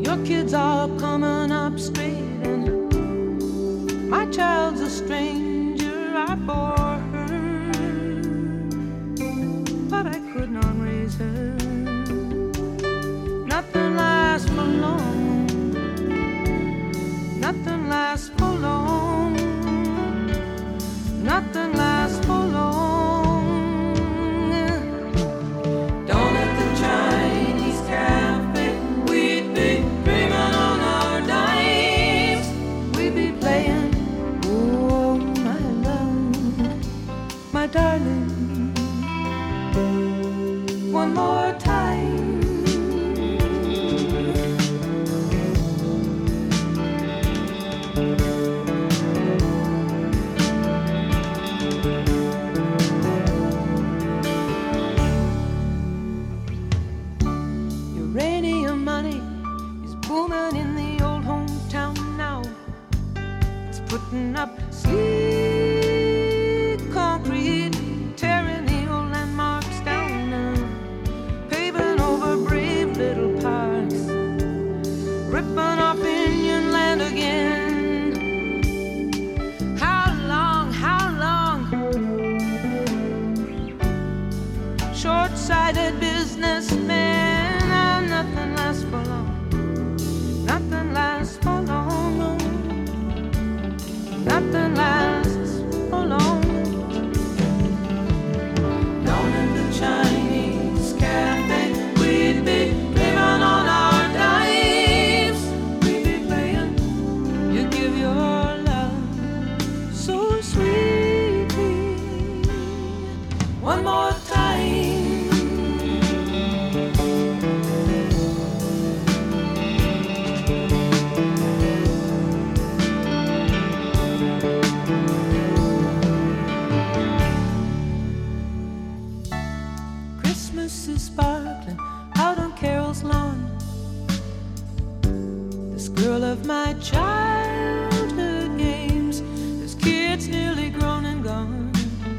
Your kids are coming up straight, and my child's a stranger. I bore her, but I could not raise her. Nothing lasts for long. Nothing lasts for long. Nothing lasts for long. Down at the Chinese cafe, we'd be dreaming on our dimes. We'd be playing, oh my love, my darling, one more time. Uranium money is booming in the old hometown now. It's putting up sleek concrete, tearing the old landmarks down now, paving over brave little parks, ripping off Indian land again. How long, how long? Short-sighted businessmen. Nothing lasts for long. Nothing lasts for long. Nothing lasts for long. Down in the Chinese cafe, we'd be living on our dimes. We'd be playing, you give your love so sweetly. One more time. Christmas is sparkling out on Carol's lawn. This girl of my childhood games, this kid's nearly grown and gone.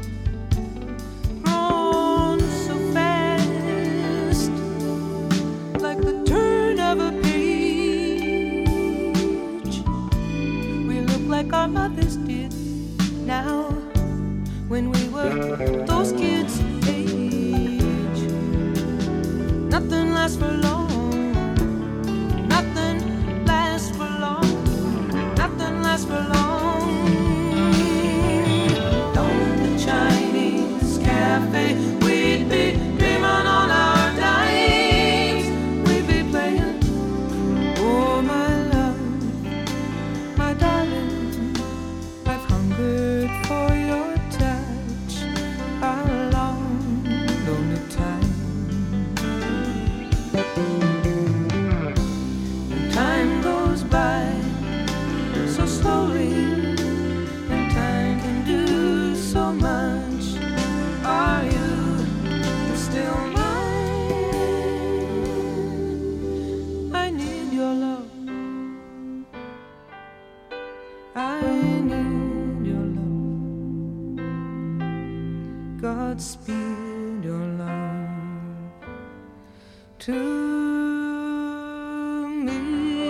Grown so fast, like the turn of a page. We look like our mothers did now, when we were those kids' age. Nothing lasts for long. Nothing lasts for long. Nothing lasts for long. Down in the Chinese cafe, we'd be dreaming on our dimes. We'd be playing, oh my love, my darling, I've hungered for your touch a long, lonely time. And time goes by so slowly, and time can do so much. Are you still mine? I need your love. I need your love. Godspeed your love to me.